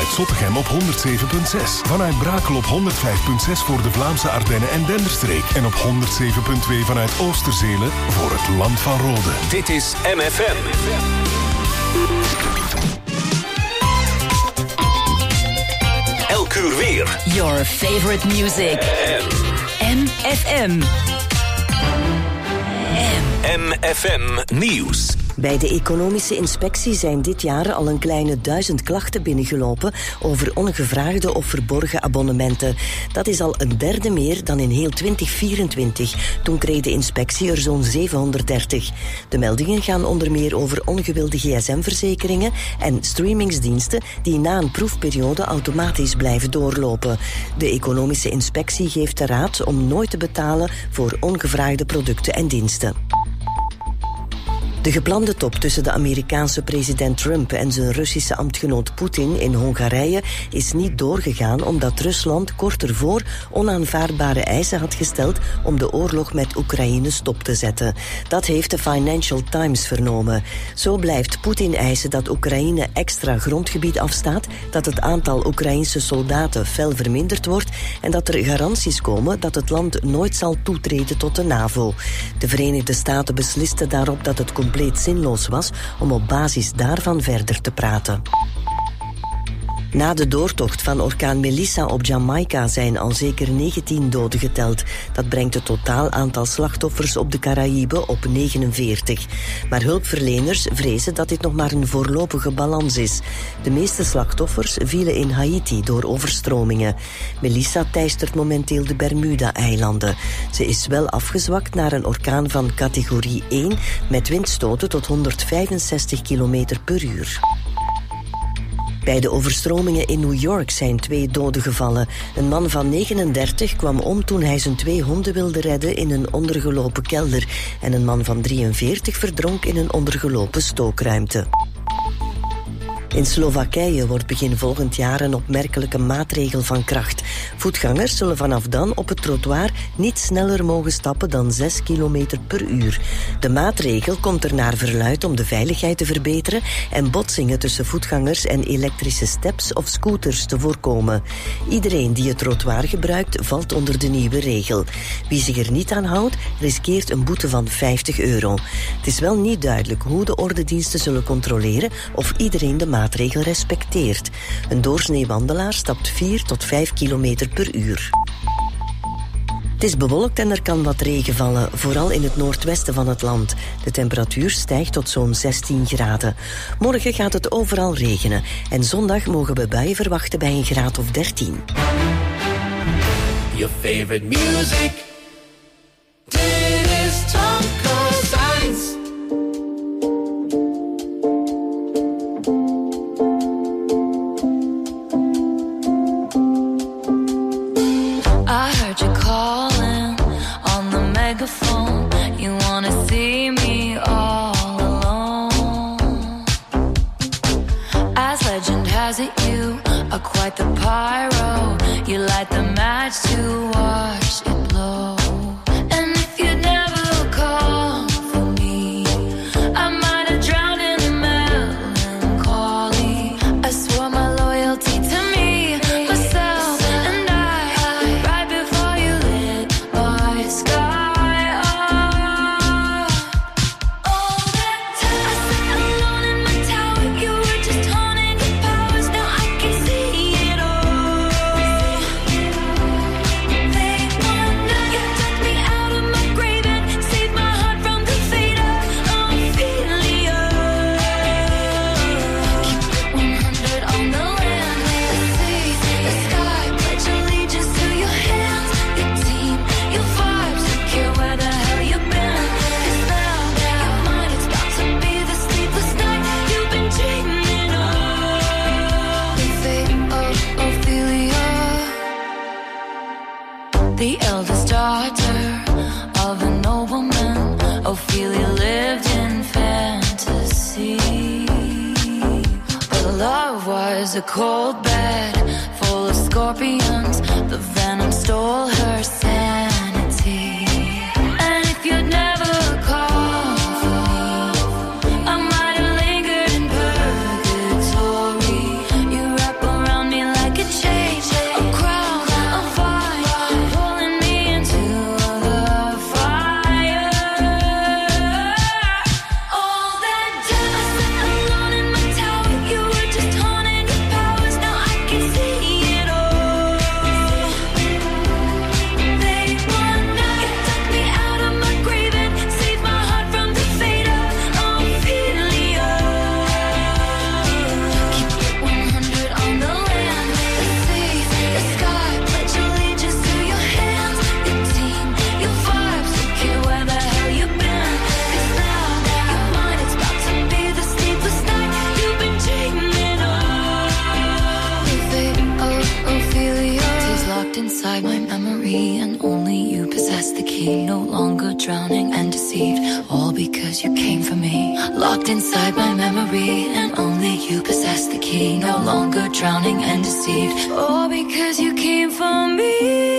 vanuit Zottegem op 107.6. Vanuit Brakel op 105.6 voor de Vlaamse Ardennen en Denderstreek. En op 107.2 vanuit Oosterzelen voor het Land van Rode. Dit is MFM. Elk uur weer. Your favorite music. MFM. MFM Nieuws. Bij de economische inspectie zijn dit jaar al een kleine 1000 klachten binnengelopen over ongevraagde of verborgen abonnementen. Dat is al een derde meer dan in heel 2024. Toen kreeg de inspectie er zo'n 730. De meldingen gaan onder meer over ongewilde gsm-verzekeringen en streamingsdiensten die na een proefperiode automatisch blijven doorlopen. De economische inspectie geeft de raad om nooit te betalen voor ongevraagde producten en diensten. De geplande top tussen de Amerikaanse president Trump en zijn Russische ambtgenoot Poetin in Hongarije is niet doorgegaan omdat Rusland kort ervoor onaanvaardbare eisen had gesteld om de oorlog met Oekraïne stop te zetten. Dat heeft de Financial Times vernomen. Zo blijft Poetin eisen dat Oekraïne extra grondgebied afstaat, dat het aantal Oekraïnse soldaten fel verminderd wordt en dat er garanties komen dat het land nooit zal toetreden tot de NAVO. De Verenigde Staten beslisten daarop dat het compleet zinloos was om op basis daarvan verder te praten. Na de doortocht van orkaan Melissa op Jamaica zijn al zeker 19 doden geteld. Dat brengt het totaal aantal slachtoffers op de Caraïben op 49. Maar hulpverleners vrezen dat dit nog maar een voorlopige balans is. De meeste slachtoffers vielen in Haiti door overstromingen. Melissa teistert momenteel de Bermuda-eilanden. Ze is wel afgezwakt naar een orkaan van categorie 1 met windstoten tot 165 km per uur. Bij de overstromingen in New York zijn 2 doden gevallen. Een man van 39 kwam om toen hij zijn 2 honden wilde redden in een ondergelopen kelder. En een man van 43 verdronk in een ondergelopen stookruimte. In Slowakije wordt begin volgend jaar een opmerkelijke maatregel van kracht. Voetgangers zullen vanaf dan op het trottoir niet sneller mogen stappen dan 6 km per uur. De maatregel komt er naar verluidt om de veiligheid te verbeteren en botsingen tussen voetgangers en elektrische steps of scooters te voorkomen. Iedereen die het trottoir gebruikt valt onder de nieuwe regel. Wie zich er niet aan houdt, riskeert een boete van €50. Het is wel niet duidelijk hoe de ordediensten zullen controleren of iedereen de maatregel respecteert. Een doorsnee wandelaar stapt 4 tot 5 km per uur. Het is bewolkt en er kan wat regen vallen, vooral in het noordwesten van het land. De temperatuur stijgt tot zo'n 16 graden. Morgen gaat het overal regenen en zondag mogen we buien verwachten bij een graad of 13. Your favorite music. Dit is Tom Cousins. I heard you calling on the megaphone. You wanna see me all alone. As legend has it, you are quite the pyro. You light the match to watch it blow. And if you'd never come for me, I might have drowned in the melancholy. I swore my loyalty to me, myself, and I, right before you lit my sky up. All that time I sat alone in my tower, you were just honing your powers. Now I can see it all. They wonder you took me out of my grave and saved my heart from the fate of Ophelia. Keep it 100 on the land, the sea, the sky. Pledge allegiance to your hands, your team, your vibes. Don't care where the hell you've been. 'Cause now your mind is about to be the sleepless night you've been dreaming of. The fate of Ophelia. The eldest daughter of a nobleman, Ophelia lived in fantasy. But love was a cold bed full of scorpions. The venom stole her sanity. And if you'd never come for me, I might have lingered in purgatory. You wrap around inside my memory, and only you possess the key. No longer drowning and deceived, all because you came for me. Locked inside my memory, and only you possess the key. No longer drowning and deceived, all because you came for me.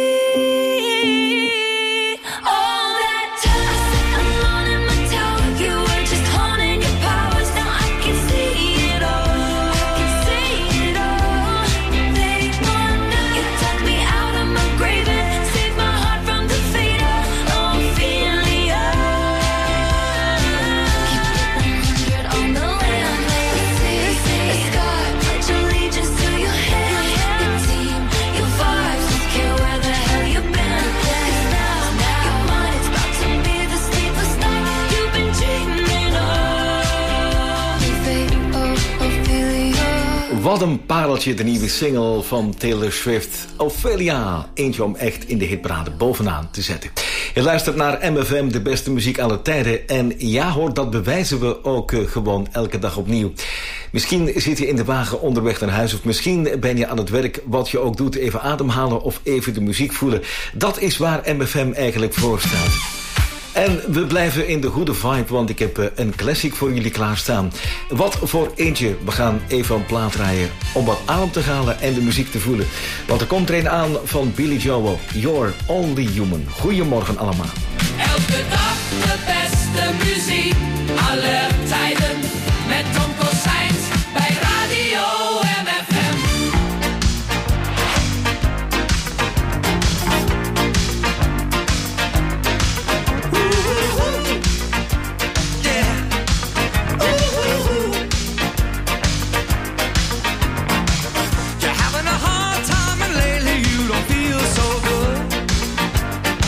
Wat een pareltje, de nieuwe single van Taylor Swift, Ophelia. Eentje om echt in de hitparade bovenaan te zetten. Je luistert naar MFM, de beste muziek aller tijden. En ja hoor, dat bewijzen we ook gewoon elke dag opnieuw. Misschien zit je in de wagen onderweg naar huis, of misschien ben je aan het werk. Wat je ook doet, even ademhalen of even de muziek voelen. Dat is waar MFM eigenlijk voor staat. En we blijven in de goede vibe, want ik heb een classic voor jullie klaarstaan. Wat voor eentje. We gaan even een plaat draaien om wat adem te halen en de muziek te voelen. Want er komt er een aan van Billy Joel, You're Only Human. Goedemorgen allemaal. Elke dag de beste muziek, alle tijden, met Tom Kozijns bij Radio MFM.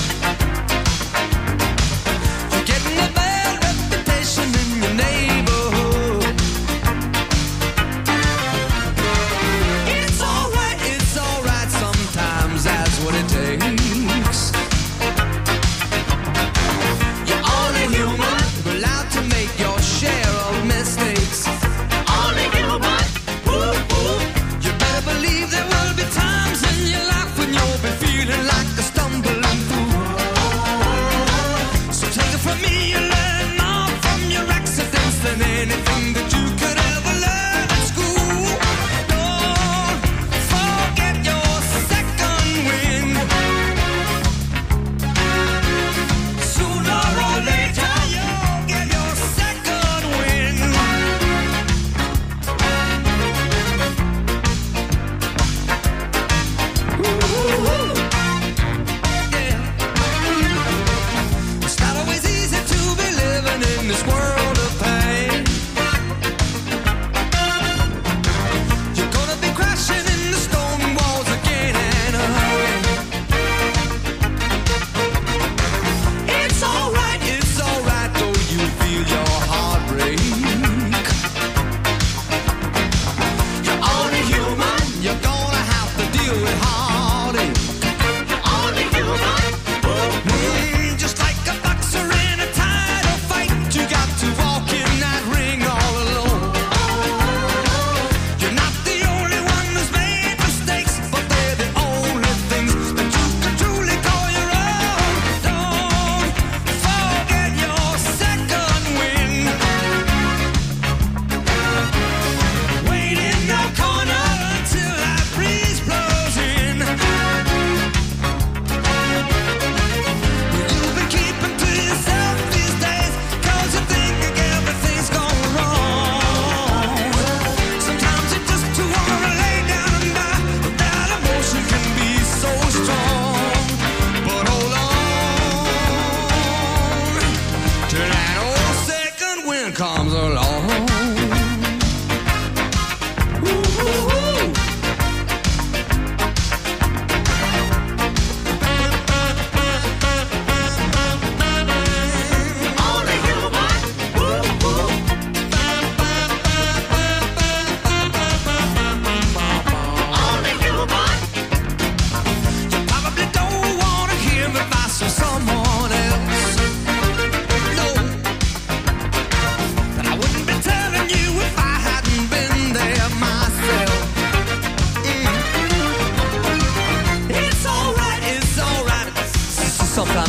Neighborhood.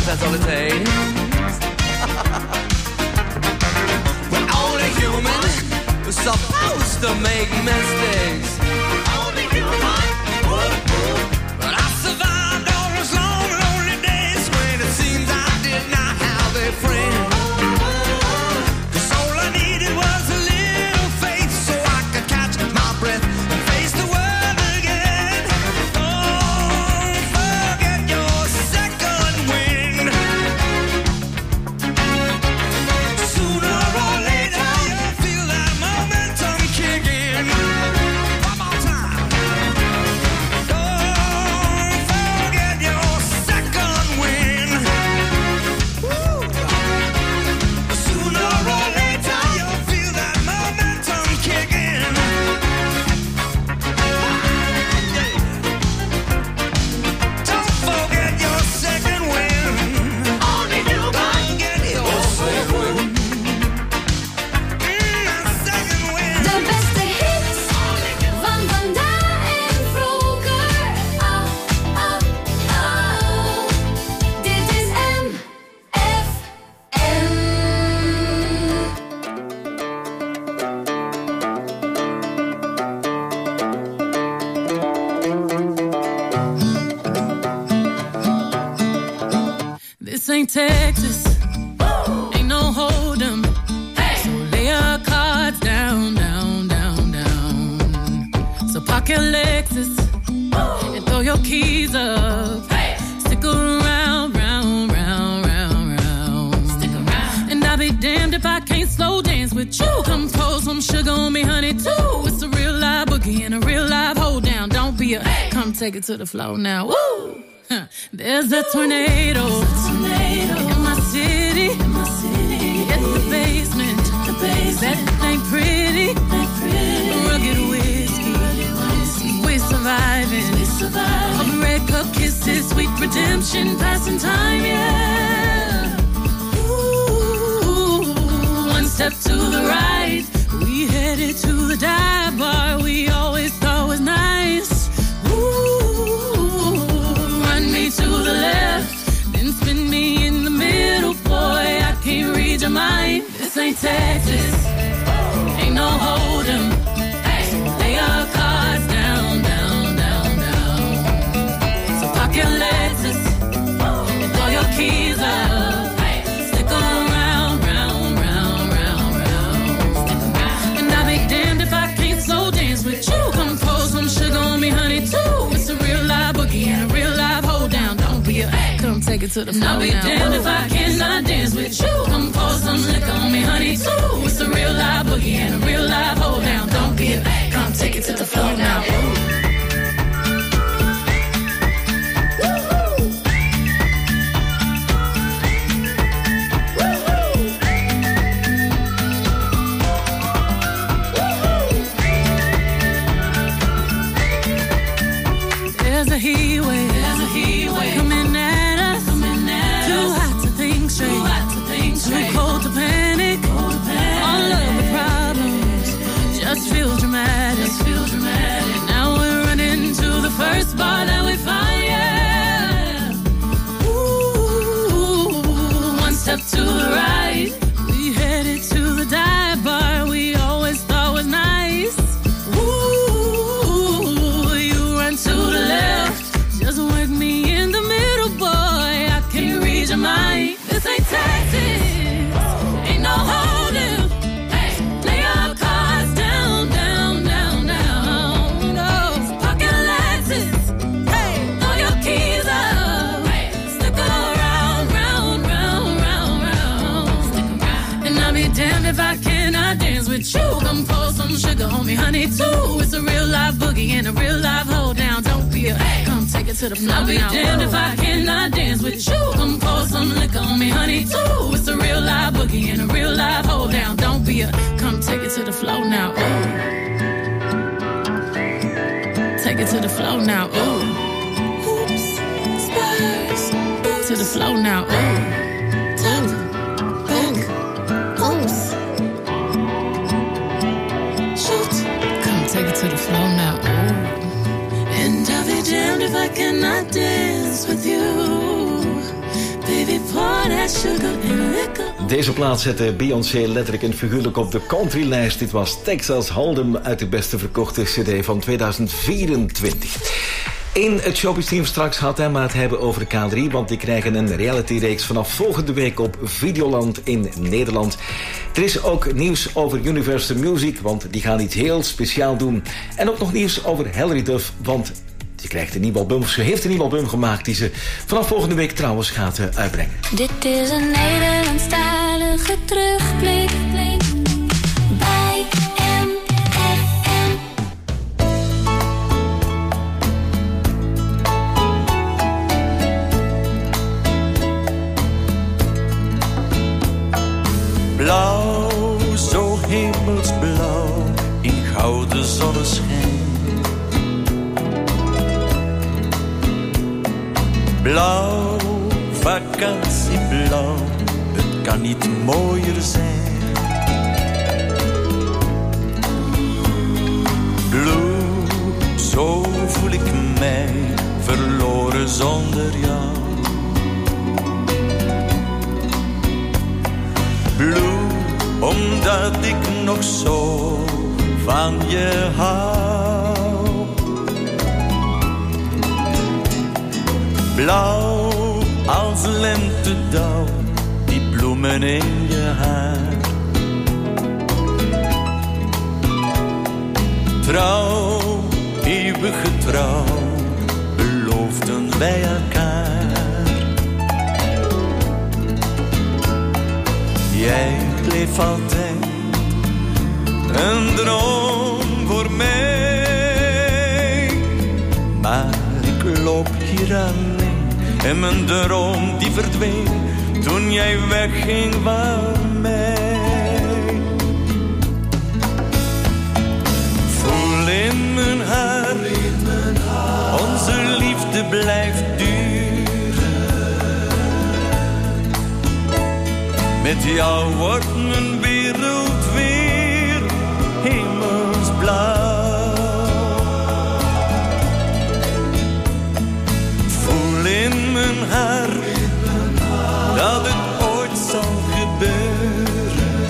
that's all it takes. We're only human, we're supposed to make mistakes. Only human. But I survived all those long, lonely days when it seems I did not have a friend. 'Cause all I needed was a little faith so I could catch my breath and face the world again. Don't forget your second wind. Sooner or later you'll feel that momentum kick in. One more time. Don't forget your second wind. Woo. Sooner or later you'll feel that momentum kick in. Don't forget your second wind. Only you can get your second wind. Second wind. De beste hits van vandaag en vroeger. Dit is MFM. This ain't Texas, ain't no hold'em. So lay your cards down, down, down, down. So park your Lexus and throw your keys up. Stick around, round, round, round, round. Stick around. And I'll be damned if I can't slow dance with you. Come pour some sugar on me, honey, too. It's a real live boogie and a real live hold down. Don't be a come take it to the floor now. Woo! Huh. There's a tornado in my city. It's the basement. That ain't pretty. Rugged whiskey. We're surviving. All the red cup kisses, sweet redemption, passing time, yeah. Ooh, one step to the right, we headed to the dive bar we always thought was nice. Run me to the left, then spin me in the middle, boy, I can't read your mind. This ain't Texas, ain't no hold'em. So lay your cards down, down, down, down. So park your Lexus and throw your keys up. Stick around, round, round, round, round. And I'll be damned if I can't slow dance with you. Come pour some sugar on me, honey, too. It's a real live boogie and a real live hold down. Don't be a come take it to the floor. I'll be damned if I cannot dance with you. Come pour some liquor on me, honey, too. It's a real live boogie and a real live hold down. Don't be a come take it to the floor now. There's a heat wave coming at us. Too hot to think straight, too cold to panic. All of the problems just feel dramatic. Now we're running to the first bar that we find, yeah. Ooh, one step to the right, we headed to the dive bar we always thought was nice. Ooh, you run to the left, just work me in the middle, boy, I can't read your mind. This ain't Texas, ain't no hold'em. Lay your cards down, down, down, down. No, park your Lexus, throw your keys up. Stick around, round, round, round, round. And I'll be damned if I cannot dance with you. Come pour some sugar on me, honey, too. It's a real live boogie and a real live hold down. Don't be a come take it to the floor. I'll be damned if I cannot dance with you. Come pour some liquor on me, honey, too. It's a real live boogie and a real live hold down. Don't be a come take it to the floor now. Ooh. Take it to the floor now. Ooh. Hoops, spurs, to the floor now. Ooh. Top, back, hoops. Shoot. Come take it to the floor now. Ooh. And I'll be damned if I cannot dance with you. Baby, Pour that sugar and liquor. Deze plaat zette Beyoncé letterlijk en figuurlijk op de countrylijst. Dit was Texas Hold'em uit de beste verkochte cd van 2024. In het showbiz-team straks gaat hij maar het hebben over K3... want die krijgen een reality-reeks vanaf volgende week op Videoland in Nederland. Er is ook nieuws over Universal Music, want die gaan iets heel speciaal doen. En ook nog nieuws over Hilary Duff, want ze krijgt een nieuw album, ze heeft een nieuw album gemaakt... die ze vanaf volgende week trouwens gaat uitbrengen. Dit is een Nederlandstalige terugblik bij MFM. Blauw, zo hemelsblauw, in gouden zonneschijn. Blauw, vakantieblauw, het kan niet mooier zijn. Blue, zo voel ik mij, verloren zonder jou. Blue, omdat ik nog zo van je hou. Blauw als lentedauw, die bloemen in je haar. Trouw, eeuwige trouw, beloofden wij elkaar. Jij bleef altijd een droom voor mij. Maar ik loop hier alleen en mijn droom die verdween toen jij wegging van mij. Voel in mijn haar, onze liefde blijft duren. Met jou wordt mijn wereld weer hemelsblauw. Voel in mijn haar dat het ooit zal gebeuren.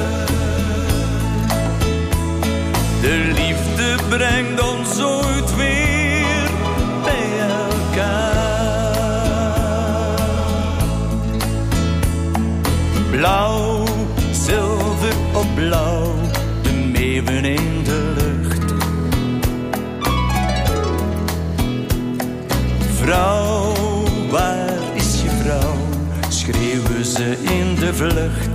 De liefde brengt ons ooit weer bij elkaar. Blauw, zilver op blauw, de meeuwen in de lucht. Vrouw, waar is je vrouw? Schreeuwen ze in de vlucht.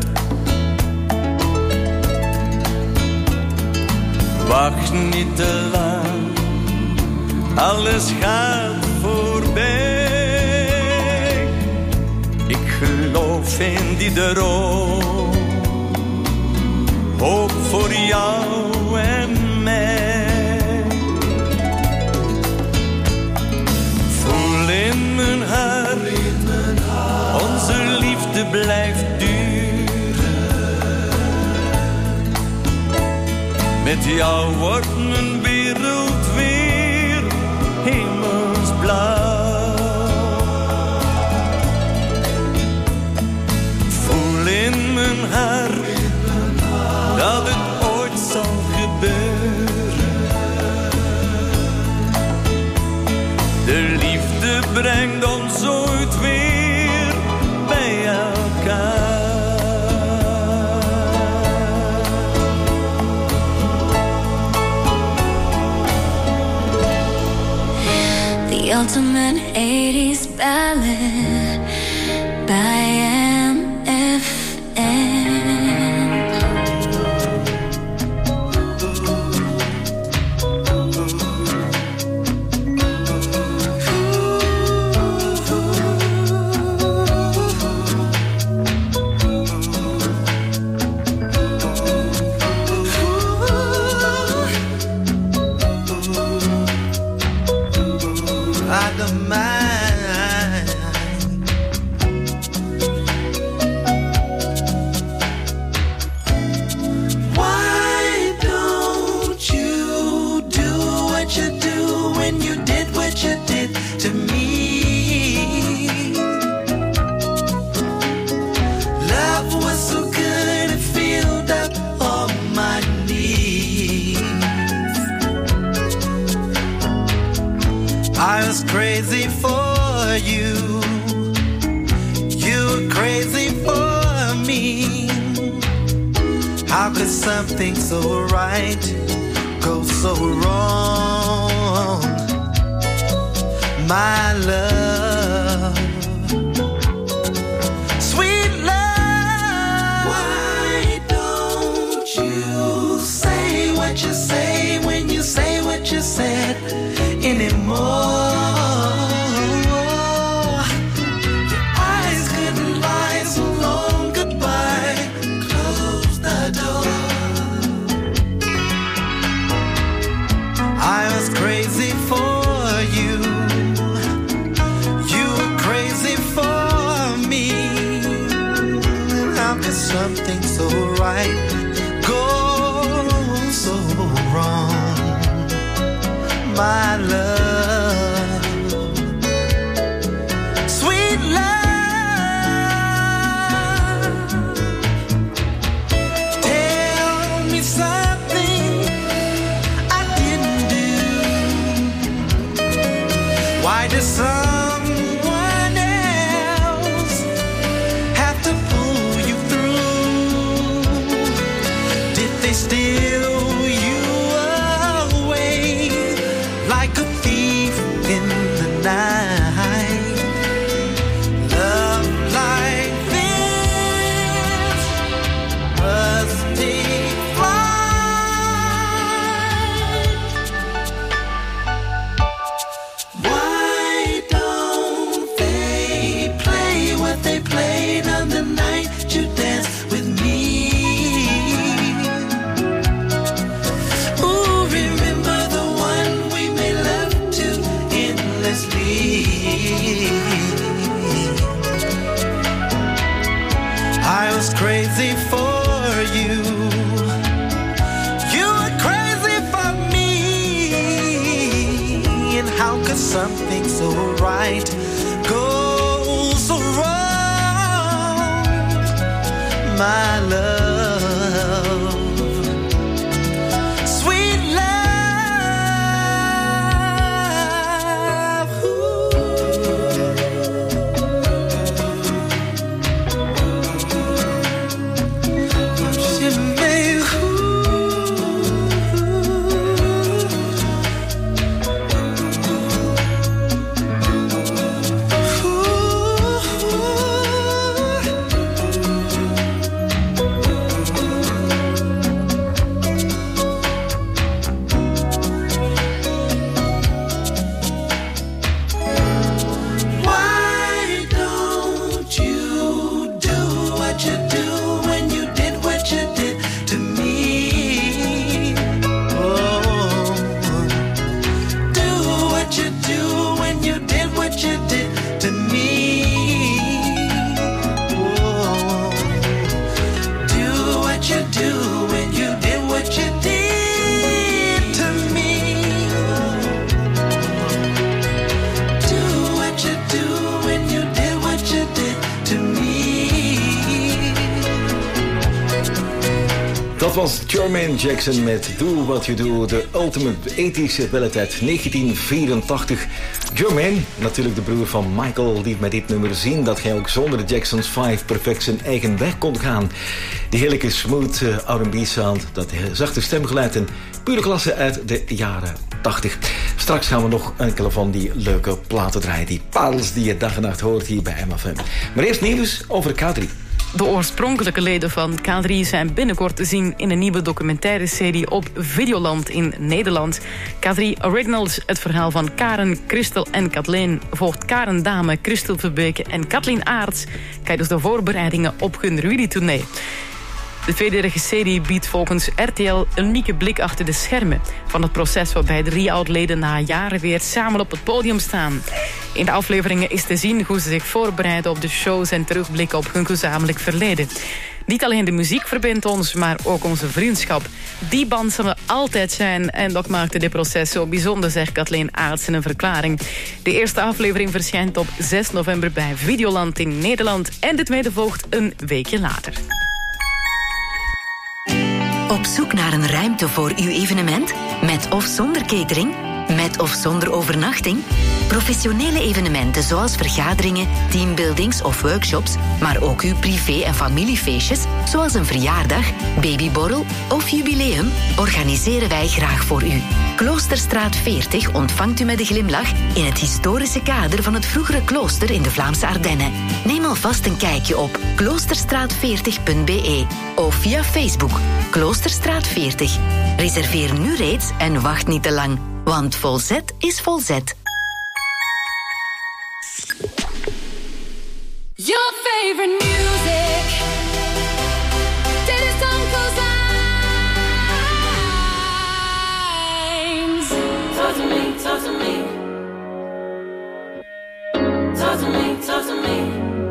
Wacht niet te lang, alles gaat voorbij. Ik geloof in die droom, hoop voor jou en mij. Voel in mijn haar, onze liefde blijft duren. Met jou wordt mijn wereld weer hemelsblauw. Voel in mijn haar dat het ooit zal gebeuren. De liefde brengt ons ooit weer bij elkaar. The ultimate 80s ballad by MFM. I was crazy for you. You were crazy for me. How could something so right go so wrong? My love, sweet love. Why don't you say what you say when you say what you said anymore? Your eyes couldn't lie so long. Goodbye, close the door. I was crazy for you. You were crazy for me. How could something so right go so wrong? My love, sweet love. Tell me something I didn't do. Why does someone else have to pull you through? Did they steal you away like a thief in the night? Love like this must take flight. Why don't they play what they played on the night you danced with me? Ooh, remember the one we made love to endlessly. I was crazy for you. You were crazy for me. And how could something so right go so wrong? My love, sweet love. She made Why don't you do what you do when you did what you did to me? Oh, do what you do when you did what you did to me. Oh, do what you do when you did what you did to me. Do what you do when you did what you did to me. Dat was Jermaine Jackson met Do What You Do, de ultimate ethische ballad uit 1984. Jermaine, natuurlijk de broer van Michael, liet met dit nummer zien dat hij ook zonder de Jacksons 5 perfect zijn eigen weg kon gaan. Die heerlijke smooth R&B sound, dat zachte stemgeluid en pure klasse uit de jaren 80. Straks gaan we nog enkele van die leuke platen draaien, die parels die je dag en nacht hoort hier bij MFM. Maar eerst nieuws over K3. De oorspronkelijke leden van K3 zijn binnenkort te zien in een nieuwe documentaire serie op Videoland in Nederland. K3 Originals, het verhaal van Karen, Christel en Kathleen, volgt Karen Dame, Christel Verbeke en Kathleen Aerts tijdens de voorbereidingen op hun Rudy-tournee. De tweederige serie biedt volgens RTL een unieke blik achter de schermen van het proces waarbij 3 oud-leden na jaren weer samen op het podium staan. In de afleveringen is te zien hoe ze zich voorbereiden op de shows en terugblikken op hun gezamenlijk verleden. Niet alleen de muziek verbindt ons, maar ook onze vriendschap. Die band zal er altijd zijn en dat maakte dit proces zo bijzonder, zegt Kathleen Aerts in een verklaring. De eerste aflevering verschijnt op 6 november bij Videoland in Nederland en de tweede volgt een weekje later. Op zoek naar een ruimte voor uw evenement? Met of zonder catering? Met of zonder overnachting? Professionele evenementen zoals vergaderingen, teambuildings of workshops, maar ook uw privé- en familiefeestjes, zoals een verjaardag, babyborrel of jubileum, organiseren wij graag voor u. Kloosterstraat 40 ontvangt u met een glimlach in het historische kader van het vroegere klooster in de Vlaamse Ardennen. Neem alvast een kijkje op kloosterstraat40.be of via Facebook Kloosterstraat 40. Reserveer nu reeds en wacht niet te lang, want Volzet is Volzet. Your favorite music. Till the sun goes out. Talk to me, talk to me. Talk to me, talk to me.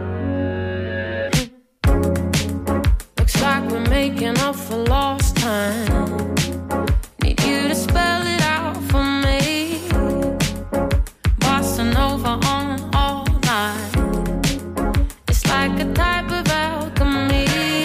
Looks like we're making up for lost time. Need you to spell it out for me. Bossa Nova on all night. Like a type of alchemy.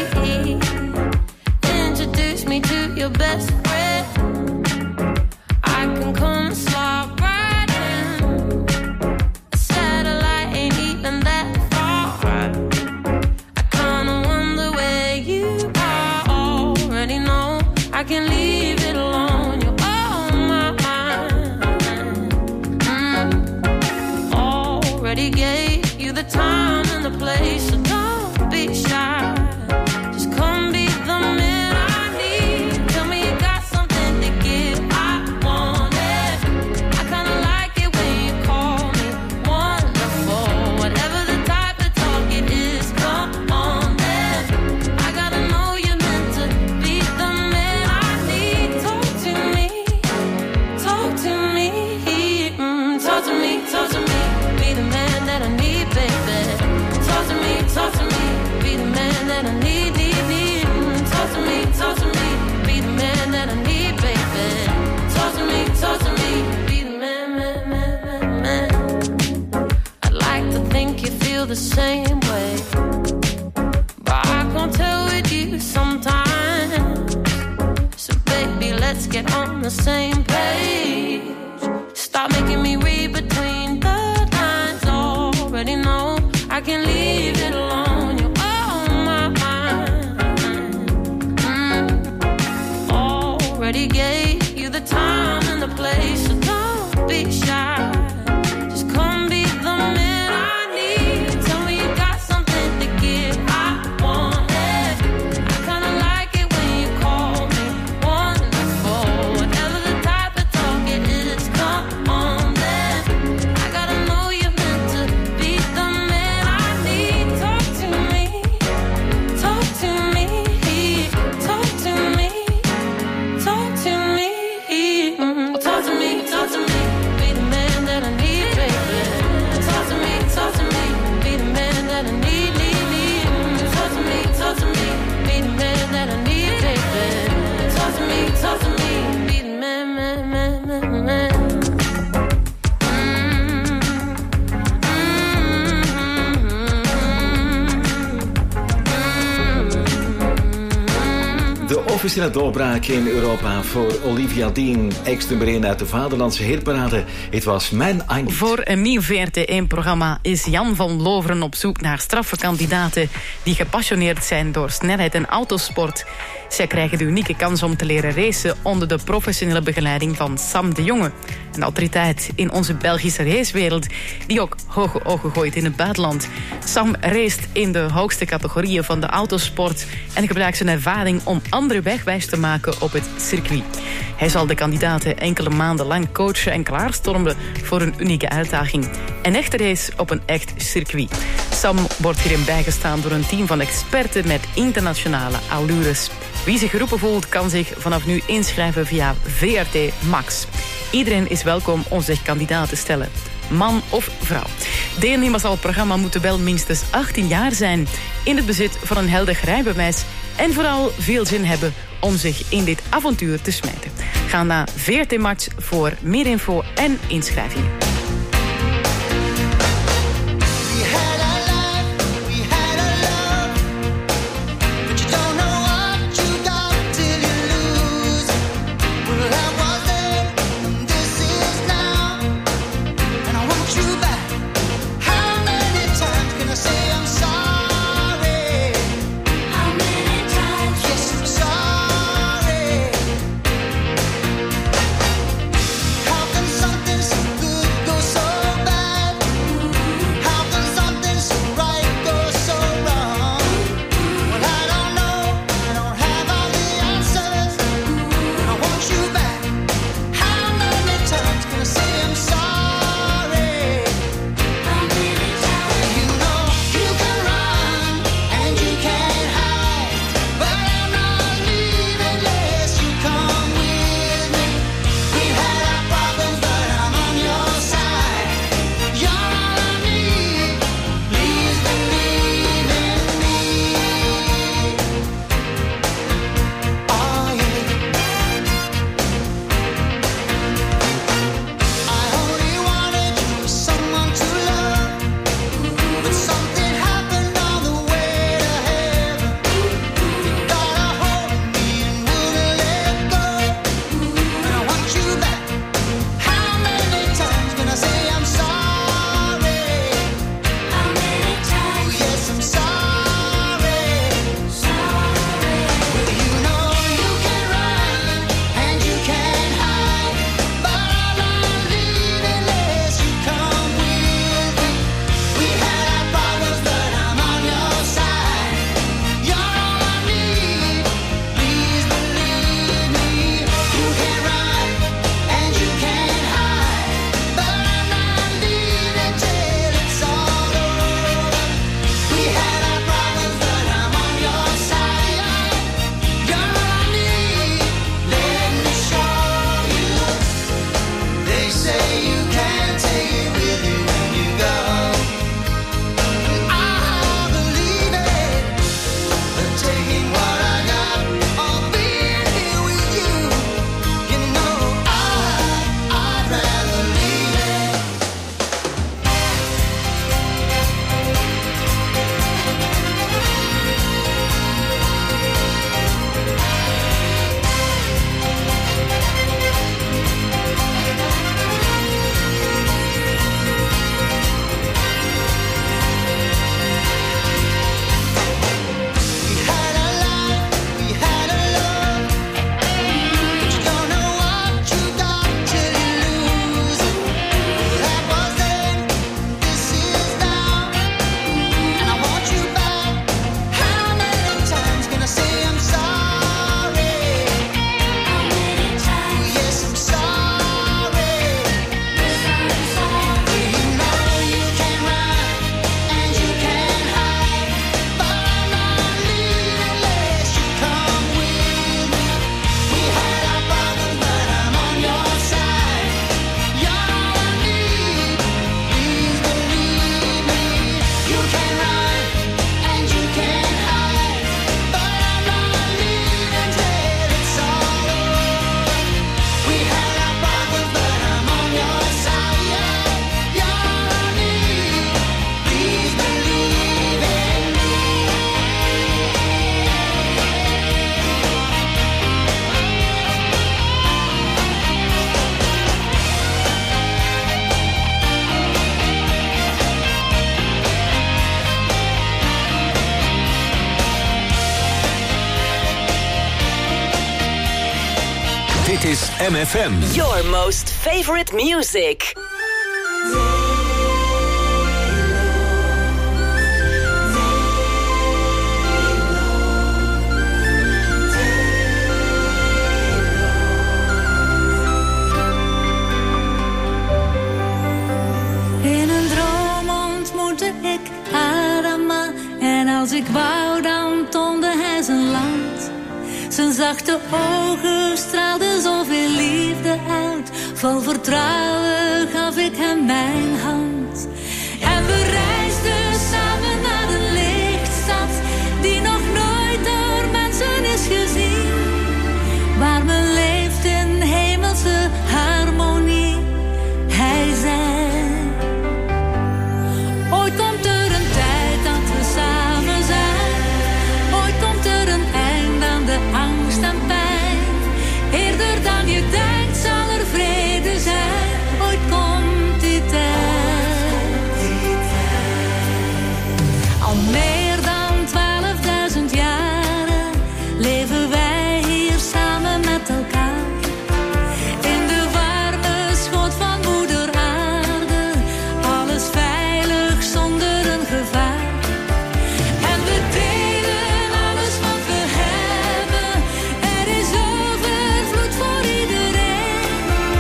Introduce me to your best friend. I can come slide right in. A satellite ain't even that far. I kinda wonder where you are. Already know I can leave it alone. You're on my mind. Already gave you the time and the place, so don't be shy. Just come be the man I need. Tell me you got something to give. I want it. I kinda like it when you call me wonderful. Whatever the type of talk it is, come on then. I gotta know you're meant to be the man I need. Talk to me, talk to me, talk to me, talk to me. Be the man that I need, baby. Talk to me, be the man that I need, need. Talk to me, be the man that I need, baby. Talk to me, be the man, man. I'd like to think you feel the same way, but I can't tell with you sometimes. So baby, let's get on the same page. Stop making me read between the lines. Already know I can leave it alone. You're on my mind. Already gave you the time and the place, so don't be shy. Just come be the man I need. Tell me you got something to give. I want it. I kinda like it when you call me wonderful. Whatever the type of talk it is, come on then. I gotta know you're meant to be the man I need. Talk to me, talk to me, talk to me, talk to me, talk to me, talk to me. Be the man that I need, baby. Talk to me, be the man that I need, need. Talk to me, be the man that I need, baby. Talk to me, be the man, man. De officiële doorbraak in Europa voor Olivia Dean, ex-nummer 1 uit de vaderlandse hitparade. Het was Mijn Eind. Voor een nieuw VRT1-programma is Jan van Loveren op zoek naar straffe kandidaten die gepassioneerd zijn door snelheid en autosport. Zij krijgen de unieke kans om te leren racen onder de professionele begeleiding van Sam de Jonge. Een autoriteit in onze Belgische racewereld die ook hoge ogen gooit in het buitenland. Sam raced in de hoogste categorieën van de autosport en gebruikt zijn ervaring om anderen wegwijs te maken op het circuit. Hij zal de kandidaten enkele maanden lang coachen en klaarstormen voor een unieke uitdaging. Een echte race op een echt circuit. Sam wordt hierin bijgestaan door een team van experten met internationale allures. Wie zich geroepen voelt, kan zich vanaf nu inschrijven via VRT Max. Iedereen is welkom om zich kandidaat te stellen. Man of vrouw. Deelnemers aan het programma moeten wel minstens 18 jaar zijn, in het bezit van een helder rijbewijs en vooral veel zin hebben om zich in dit avontuur te smijten. Ga naar VRT Max voor meer info en inschrijving. This is not is MFM. Your most favorite music. In een droom ontmoette ik Adama. En als ik wou, dan toonde hij zijn land. Zijn zachte ogen straalden zoveel liefde uit. Vol vertrouwen gaf ik hem mijn hand. En we reisden samen naar de lichtstad, die nog nooit door mensen is gezien. Waar men leeft in hemelse harmonie. Hij zei: ooit komt er een tijd dat we samen zijn. Ooit komt er een eind aan de angst en pijn. Eerder dan je denkt zal er vrede zijn. Ooit komt die tijd. Al meer dan 12.000 jaren leven wij hier samen met elkaar. In de warme schoot van moeder aarde. Alles veilig zonder een gevaar. En we delen alles wat we hebben. Er is overvloed voor iedereen.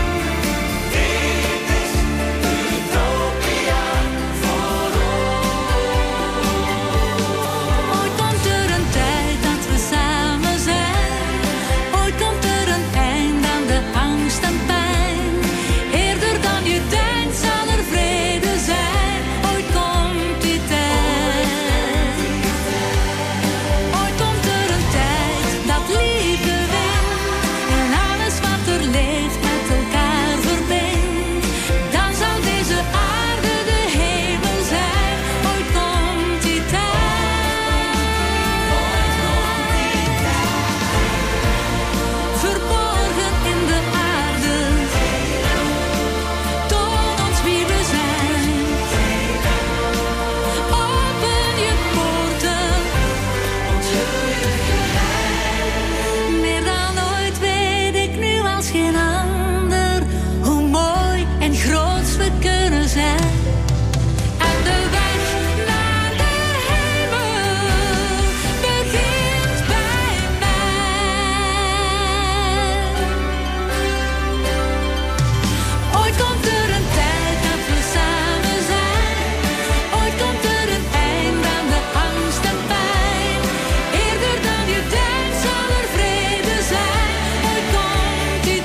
Dit is Utopia voor ons. Ooit komt er een tijd dat we samen zijn. Ooit komt er een eind aan de angst en pijn. Eerder dan je denkt zal er vrede zijn. Ooit komt die tijd. Ooit komt er een tijd dat liefde wint. En alles wat er leeft met elkaar verbindt. Dan zal deze aarde de hemel zijn. Ooit komt die tijd. Verborgen in de aarde. Toon ons wie we zijn. Open je poorten. Meer dan ooit weet ik nu als geen ander hoe mooi en groot we kunnen zijn. En de weg naar de hemel begint bij mij. Ooit komt er een tijd dat we samen zijn. Ooit komt er een eind aan de angst en pijn. Eerder dan je denkt zal er vrede zijn. Ooit komt die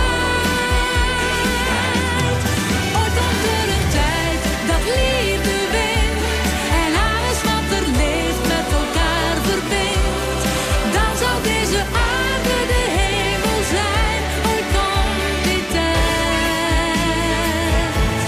tijd. Ooit komt er een tijd dat liefde wint. En alles wat er leeft met elkaar verbindt. Dan zal deze aarde de hemel zijn. Ooit komt die tijd.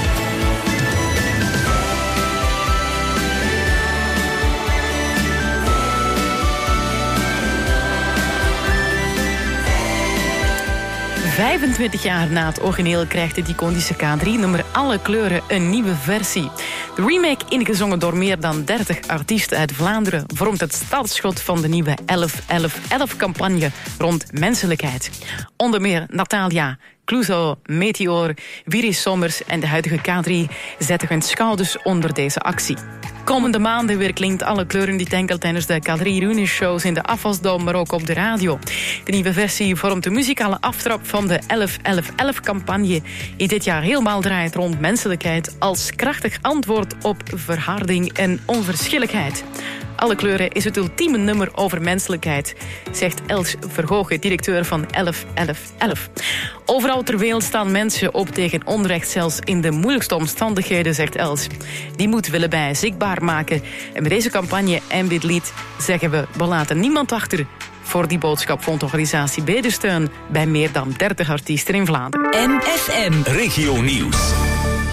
...25 jaar na het origineel krijgt het iconische K3-nummer Alle Kleuren een nieuwe versie. De remake, ingezongen door meer dan 30 artiesten uit Vlaanderen... vormt het startschot van de nieuwe 11-11-11-campagne rond menselijkheid. Onder meer Natalia, Clouseau, Meteor, Wieri Sommers en de huidige K3 zetten hun schouders onder deze actie. Komende maanden weer klinkt Alle Kleuren niet enkel tijdens de K3 Reunion-shows in de Afwasdome, maar ook op de radio. De nieuwe versie vormt de muzikale aftrap van de 11-11-11-campagne... die dit jaar helemaal draait rond menselijkheid als krachtig antwoord op verharding en onverschilligheid. Alle Kleuren is het ultieme nummer over menselijkheid, zegt Els Verhogen, directeur van 11-11-11. Overal ter wereld staan mensen op tegen onrecht, zelfs in de moeilijkste omstandigheden, zegt Els. Die moed willen wij zichtbaar maken. En met deze campagne en dit lied zeggen we laten niemand achter. Voor die boodschap vond de organisatie wedersteun bij meer dan 30 artiesten in Vlaanderen. MFM. Regio Nieuws.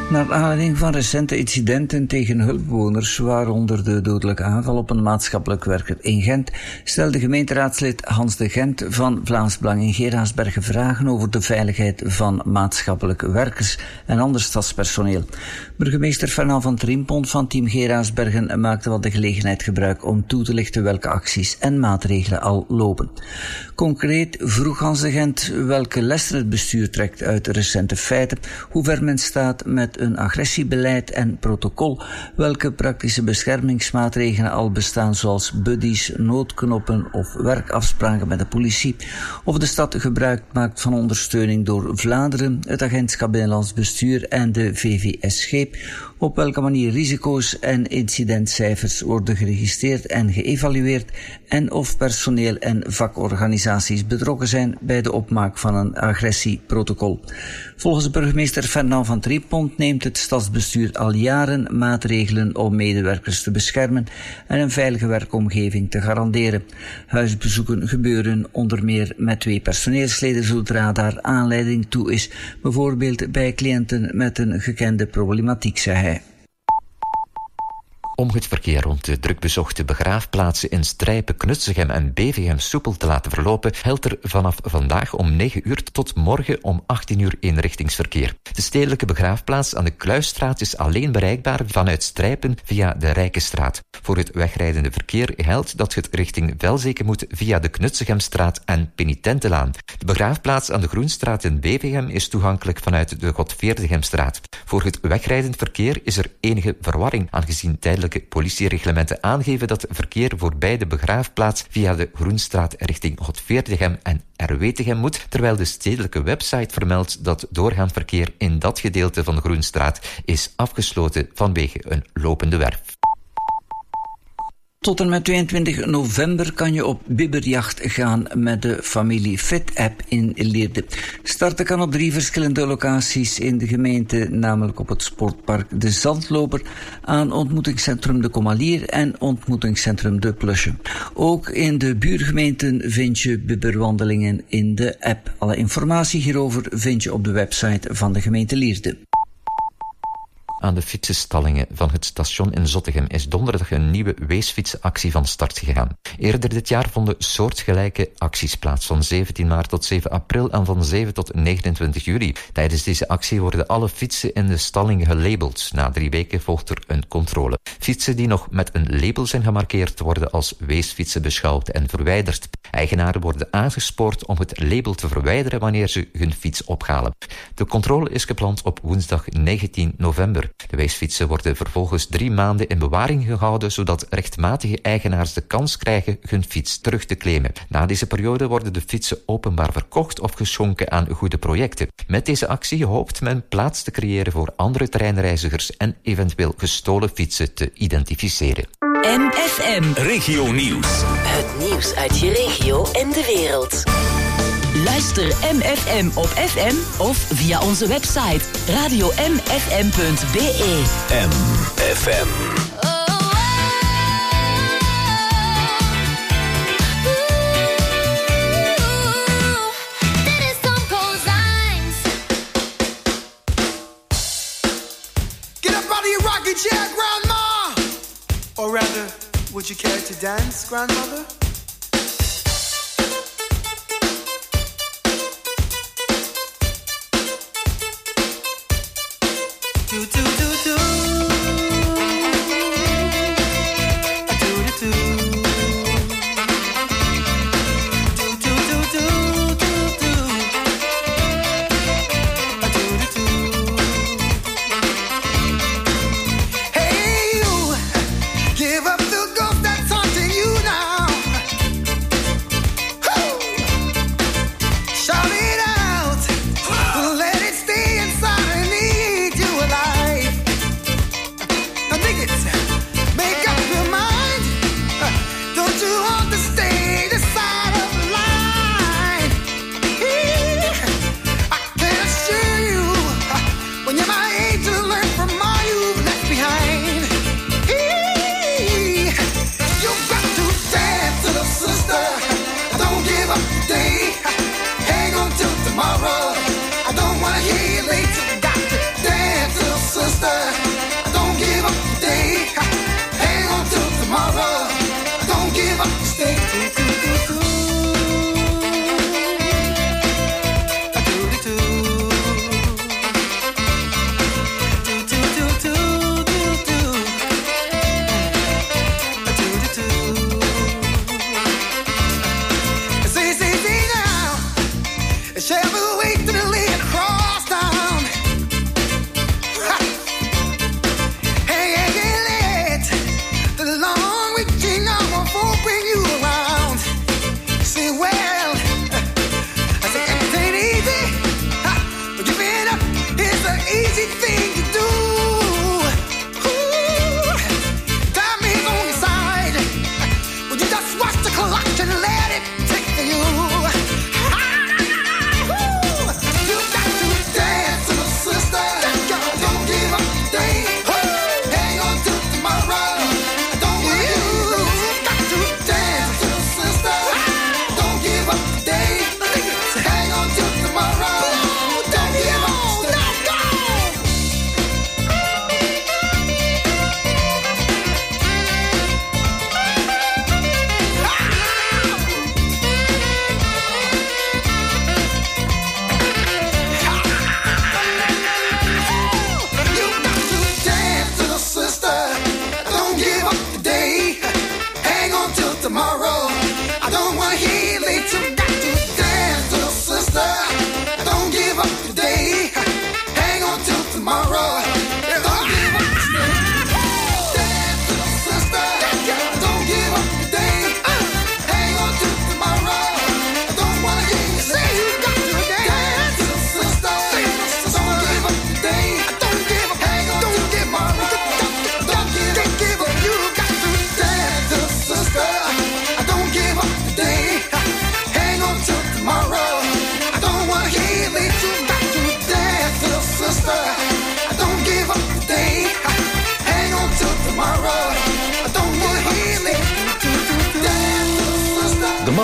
Naar aanleiding van recente incidenten tegen hulpbewoners, waaronder de dodelijke aanval op een maatschappelijk werker in Gent, stelde gemeenteraadslid Hans de Gent van Vlaams Belang in Geraardsbergen vragen over de veiligheid van maatschappelijk werkers en ander stadspersoneel. Burgemeester Fernand van Trimpont van Team Geraardsbergen maakte van de gelegenheid gebruik om toe te lichten welke acties en maatregelen al lopen. Concreet vroeg Hans de Gent welke lessen het bestuur trekt uit de recente feiten, hoe ver men staat met een agressiebeleid en protocol, welke praktische beschermingsmaatregelen al bestaan zoals buddies, noodknoppen of werkafspraken met de politie, of de stad gebruik maakt van ondersteuning door Vlaanderen, het Agentschap Binnenlands Bestuur en de VVSG, op welke manier risico's en incidentcijfers worden geregistreerd en geëvalueerd en of personeel en vakorganisaties betrokken zijn bij de opmaak van een agressieprotocol. Volgens burgemeester Fernand van Trimpont neemt het stadsbestuur al jaren maatregelen om medewerkers te beschermen en een veilige werkomgeving te garanderen. Huisbezoeken gebeuren onder meer met 2 personeelsleden zodra daar aanleiding toe is, bijvoorbeeld bij cliënten met een gekende problematiek, zei hij. Om het verkeer rond de drukbezochte begraafplaatsen in Strijpen, Knutselgem en Bevegem soepel te laten verlopen, geldt er vanaf vandaag om 9 uur tot morgen om 18 uur eenrichtingsverkeer. De stedelijke begraafplaats aan de Kluisstraat is alleen bereikbaar vanuit Strijpen via de Rijkenstraat. Voor het wegrijdende verkeer geldt dat het richting Velzeke moet via de Knutselgemstraat en Penitentenlaan. De begraafplaats aan de Groenstraat in Bevegem is toegankelijk vanuit de Godveerdegemstraat. Voor het wegrijdend verkeer is er enige verwarring, aangezien tijdelijke politiereglementen aangeven dat verkeer voorbij de begraafplaats via de Groenstraat richting Godveerdegem en Erwetegem moet, terwijl de stedelijke website vermeldt dat doorgaand verkeer in dat gedeelte van de Groenstraat is afgesloten vanwege een lopende werf. Tot en met 22 november kan je op bibberjacht gaan met de familie Fit-app in Leerde. Starten kan op 3 verschillende locaties in de gemeente, namelijk op het sportpark De Zandloper, aan ontmoetingscentrum De Komalier en ontmoetingscentrum De Plusje. Ook in de buurgemeenten vind je bibberwandelingen in de app. Alle informatie hierover vind je op de website van de gemeente Lierde. Aan de fietsenstallingen van het station in Zottegem is donderdag een nieuwe weesfietsenactie van start gegaan. Eerder dit jaar vonden soortgelijke acties plaats van 17 maart tot 7 april en van 7 tot 29 juli. Tijdens deze actie worden alle fietsen in de stallingen gelabeld. Na 3 weken volgt er een controle. Fietsen die nog met een label zijn gemarkeerd worden als weesfietsen beschouwd en verwijderd. Eigenaren worden aangespoord om het label te verwijderen wanneer ze hun fiets ophalen. De controle is gepland op woensdag 19 november. De weesfietsen worden vervolgens 3 maanden in bewaring gehouden, zodat rechtmatige eigenaars de kans krijgen hun fiets terug te claimen. Na deze periode worden de fietsen openbaar verkocht of geschonken aan goede projecten. Met deze actie hoopt men plaats te creëren voor andere terreinreizigers en eventueel gestolen fietsen te identificeren. MFM Regio Nieuws. Het nieuws uit je regio en de wereld. Luister MFM op FM of via onze website radiomfm.be. MFM. Get up out of your rocking chair, Grandma! Or rather, would you care to dance, Grandmother? Do do do do. Do do do. Do do do do do do. Do do do. Hey you, give up the ghost that's haunting you now. Woo! Shout it out, let it stay inside and eat you alive.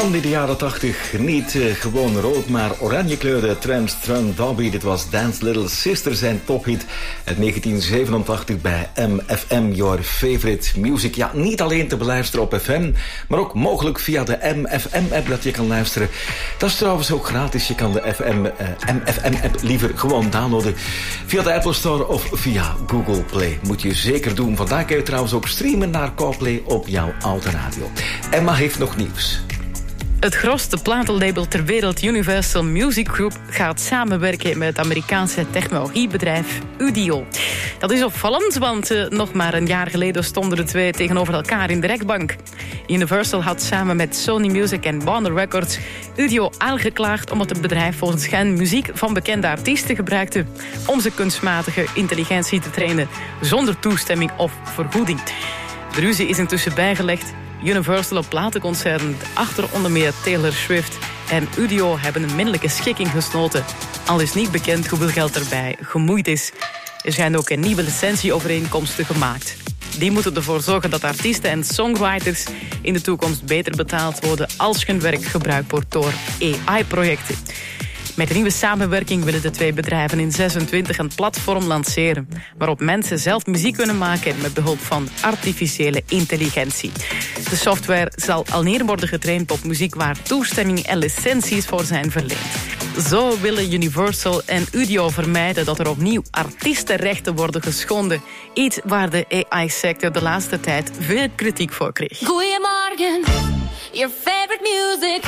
man in de jaren 80 niet gewoon rood, maar oranje kleurde. Trans Trun Dobby, dit was Dance Little Sister, zijn tophit uit 1987 bij MFM, Your Favorite Music. Ja, niet alleen te beluisteren op FM, maar ook mogelijk via de MFM-app dat je kan luisteren. Dat is trouwens ook gratis. Je kan de MFM-app liever gewoon downloaden via de Apple Store of via Google Play. Moet je zeker doen. Vandaag kun je trouwens ook streamen naar CarPlay op jouw autoradio. Emma heeft nog nieuws. Het grootste platenlabel ter wereld, Universal Music Group, gaat samenwerken met het Amerikaanse technologiebedrijf Udio. Dat is opvallend, want nog maar een jaar geleden stonden de twee tegenover elkaar in de rechtbank. Universal had samen met Sony Music en Warner Records Udio aangeklaagd omdat het bedrijf volgens hen muziek van bekende artiesten gebruikte om ze kunstmatige intelligentie te trainen zonder toestemming of vergoeding. De ruzie is intussen bijgelegd. Universal, een platenconcern achter onder meer Taylor Swift en Udio hebben een minderlijke schikking gesloten. Al is niet bekend hoeveel geld erbij gemoeid is. Er zijn ook nieuwe licentieovereenkomsten gemaakt. Die moeten ervoor zorgen dat artiesten en songwriters in de toekomst beter betaald worden als hun werk gebruikt wordt door AI-projecten. Met de nieuwe samenwerking willen de twee bedrijven in 2026 een platform lanceren waarop mensen zelf muziek kunnen maken met behulp van artificiële intelligentie. De software zal alneer worden getraind op muziek waar toestemming en licenties voor zijn verleend. Zo willen Universal en Udio vermijden dat er opnieuw artiestenrechten worden geschonden. Iets waar de AI-sector de laatste tijd veel kritiek voor kreeg. Goeiemorgen, your favorite music.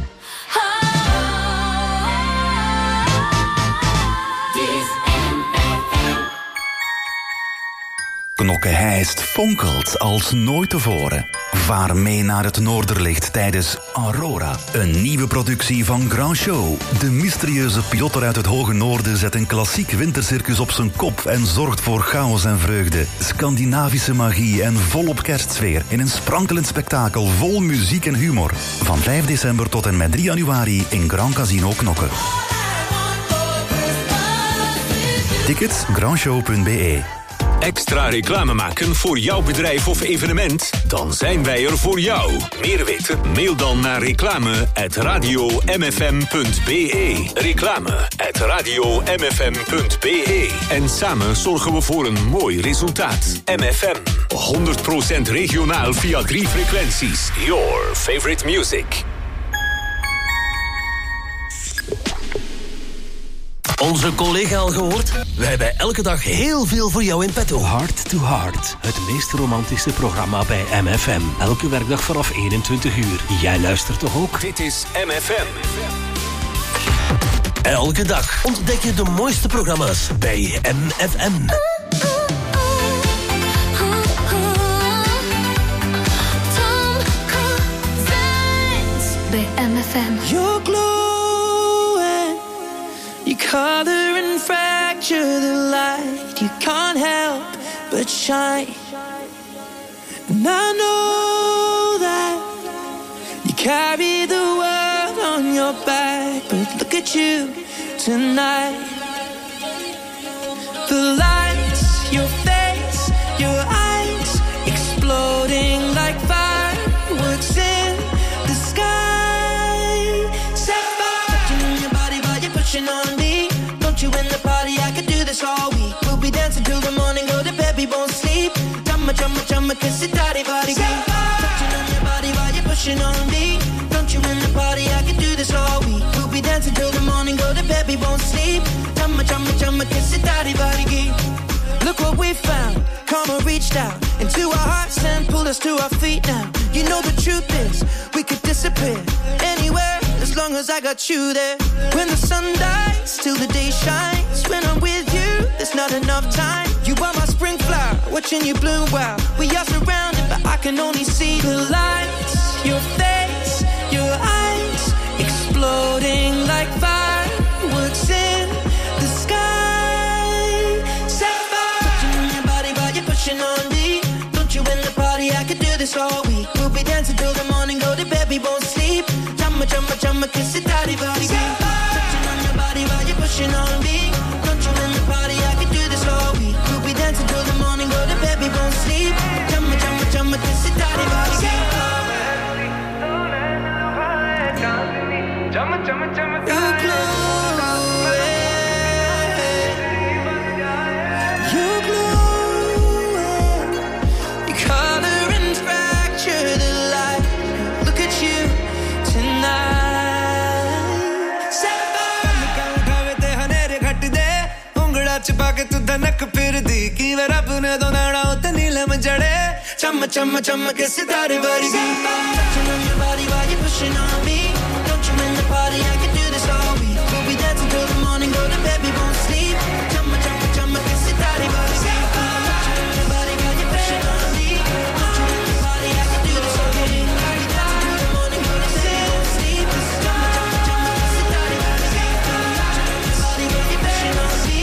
Knokke-Heist fonkelt als nooit tevoren. Vaar mee naar het Noorderlicht tijdens Aurora. Een nieuwe productie van Grand Show. De mysterieuze piloter uit het hoge noorden zet een klassiek wintercircus op zijn kop en zorgt voor chaos en vreugde, Scandinavische magie en volop kerstsfeer in een sprankelend spektakel vol muziek en humor. Van 5 december tot en met 3 januari in Grand Casino Knokke. Tickets grandshow.be. Extra reclame maken voor jouw bedrijf of evenement? Dan zijn wij er voor jou. Meer weten? Mail dan naar reclame@radiomfm.be. Reclame@radiomfm.be. En samen zorgen we voor een mooi resultaat. MFM. 100% regionaal via 3 frequenties. Your favorite music. Onze collega al gehoord? We hebben elke dag heel veel voor jou in petto. Heart to Heart, het meest romantische programma bij MFM. Elke werkdag vanaf 21 uur. Jij luistert toch ook? Dit is MFM. Elke dag ontdek je de mooiste programma's bij MFM. Bij MFM. You're glowing, you color and fracture the light. You can't help but shine. And I know that you carry the world on your back, but look at you tonight. The lights, your face, your eyes, exploding like fireworks in the sky. Set fire, touching on your body while you're pushing on me. Don't you in the party? I could do this all week. We'll be dancing till the morning, go to bed, we won't sleep. Chumma, chumma, chumma, kiss it, daddy, body, touching on your body while you're pushing on me. Don't you in the party? I could do this all week. We'll be dancing till the morning, go to bed, we won't sleep. Chumma, chumma, chumma, kiss it, daddy, body. Look what we found. Karma reached out into our hearts and pulled us to our feet now. You know the truth is, we could disappear anywhere as long as I got you there. When the sun dies, till the day shines. When I'm with you, there's not enough time. You are my spring flower, watching you bloom wild. We are surrounded, but I can only see the lights. Your face, your eyes, exploding like fireworks in the sky. Set fire, touching on your body while you're pushing on me. Don't you in the party? I could do this all week. We'll be dancing till the morning, go to bed, we won't sleep. Chumma, chumma, chumma, kiss it, daddy, body. Touching on your body while you're pushing on me. Don't you in the party? I could do this all week. We'll be dancing till the morning, go to bed, we won't sleep. Chumma, chumma, chumma, kiss it, daddy, body. छुपा के तू धनक फिर दी की वे रब ने दो नाड़ा उते नीलम जड़े चम चम चम के सितारे वर्गी touching on your body while you're pushing on me don't you in the party I can do this all week we'll be dancing till the morning go to bed we won't sleep chum chum chum के सितारे वर्गी touching on your body while you're pushing on me don't you in the party I can do this all week we'll be dancing till the morning go to bed we won't sleep chum chum के सितारे वर्गी touching on your body while you're pushing on me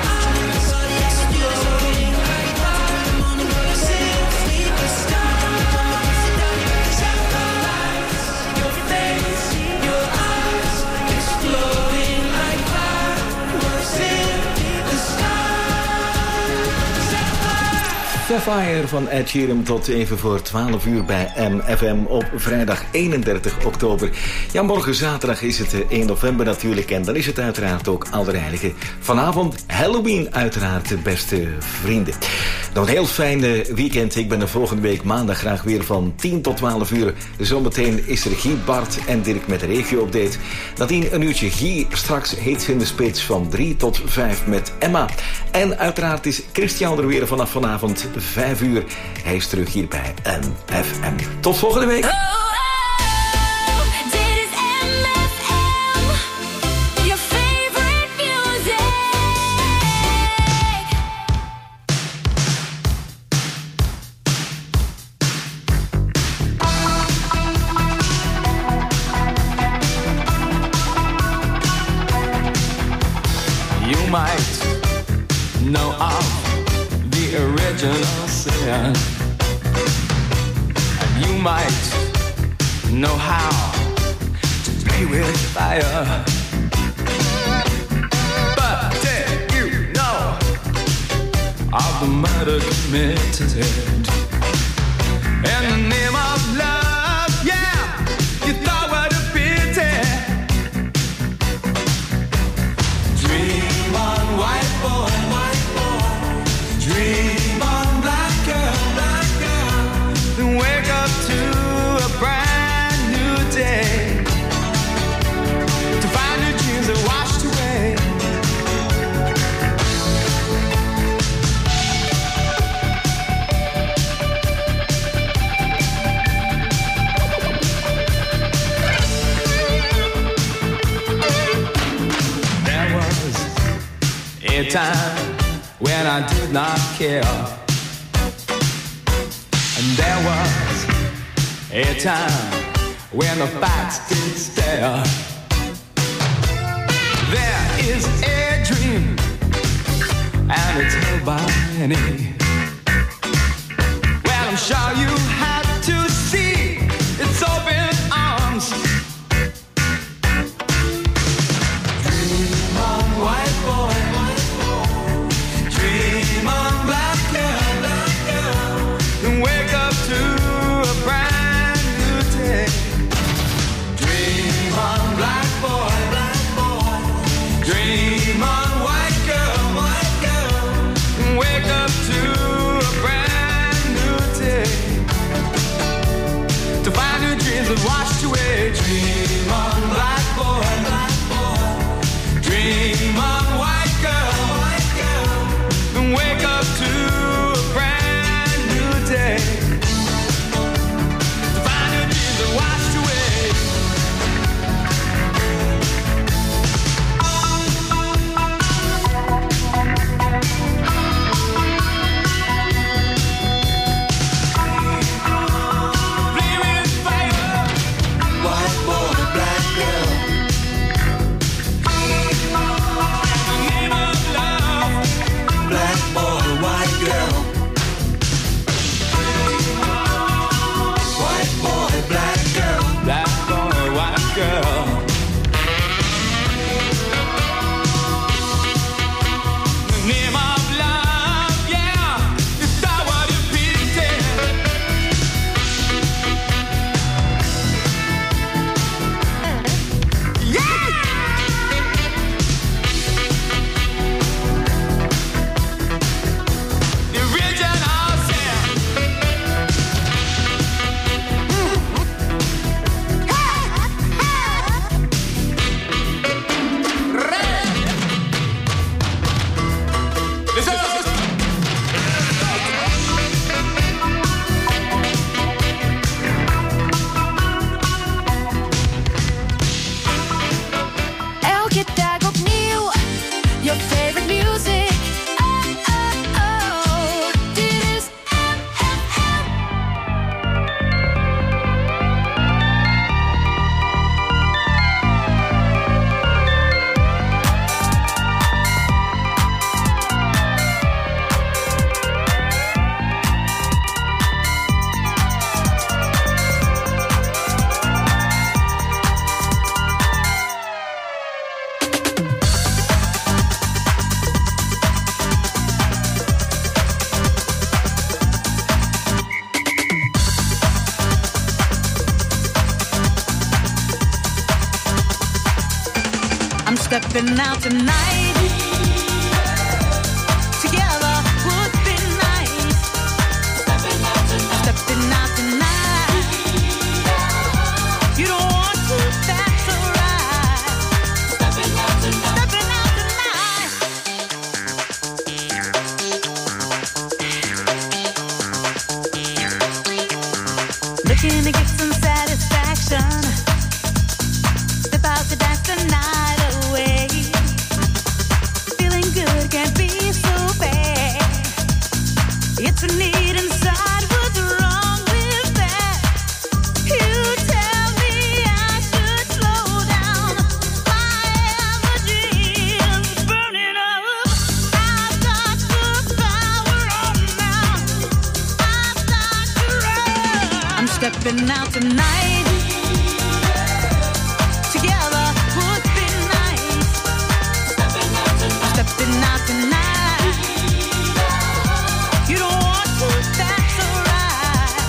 Sapphire van Ed Sheeran tot even voor 12 uur bij MFM op vrijdag 31 oktober. Ja, morgen zaterdag is het 1 november natuurlijk en dan is het uiteraard ook Allerheiligen. Vanavond Halloween uiteraard, beste vrienden. Nog een heel fijn weekend. Ik ben er volgende week maandag graag weer van 10 tot 12 uur. Zometeen is er Guy, Bart en Dirk met de regio-update. Nadien een uurtje Guy, straks Hits in de Spits van 3 tot 5 met Emma. En uiteraard is Christian er weer vanaf vanavond 5 uur. Hij is terug hier bij MFM. Tot volgende week. You might know of the original sin, and you might know how to play with fire. But did you know of the murder committed in the name of love? Yeah, you thought what a pity. Dream on, white boy, white boy. Dream on, black girl, then wake up to a brand new day, to find your dreams are washed away. There was a time when I did not care, and there was a time when the facts did stare. There is a dream, and it's held by many. Well, I'm sure you had to see its open arms. Dream on, white boy. Dream on, black girl, and wake up to a brand new day. Dream on, black boy, dream on, white girl, and wake up to a brand new day. stepping out tonight. Together would be nice. Stepping out tonight. Stepping out tonight. You don't want to, that's alright. Stepping out tonight. Stepping out tonight. Looking to get some satisfaction. Step out to dance the night away. Feeling good can't be so bad. It's a need inside. What's wrong with that? You tell me I should slow down. My energy is burning up. I've got the power on now. I've got to run. I'm stepping out tonight. Together would be nice. Stepping out tonight. You don't want to, that's alright.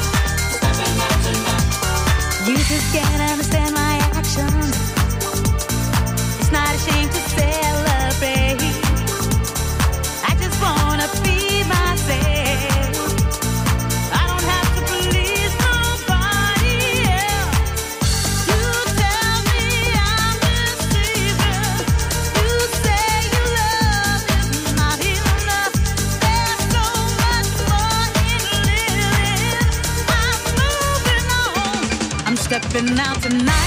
You just can't understand my actions. It's not a shame to celebrate. I just wanna be myself. I don't have to please nobody else. You tell me I'm deceiving. You say your love is not enough. There's so much more in living. I'm moving on. I'm stepping out tonight.